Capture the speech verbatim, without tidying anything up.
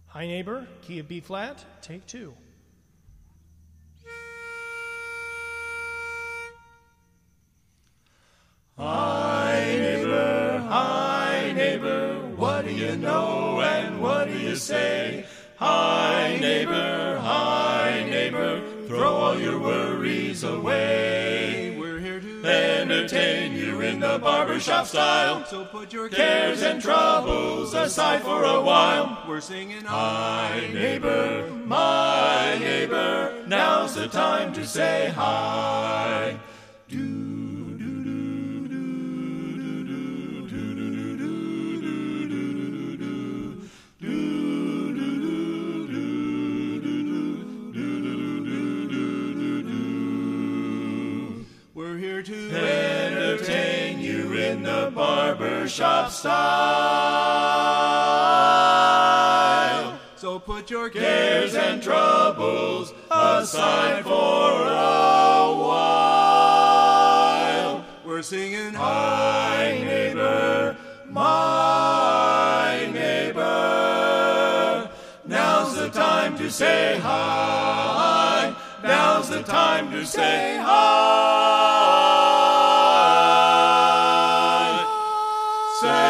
Hi Neighbor, key of B flat, take two. Hi neighbor, hi neighbor, what do you know and what do you say? Hi neighbor, hi neighbor, throw all your worries away. We're here to entertain you in the barbershop style, so put your cares and troubles aside for a while. We're singing Hi neighbor, my neighbor, now's the time to say hi. Do We're here to entertain you in the barbershop style. So put your Cares and troubles aside for a while. We're singing Hi neighbor, my neighbor, now's the time to say hi. Now's the time to say hi. Say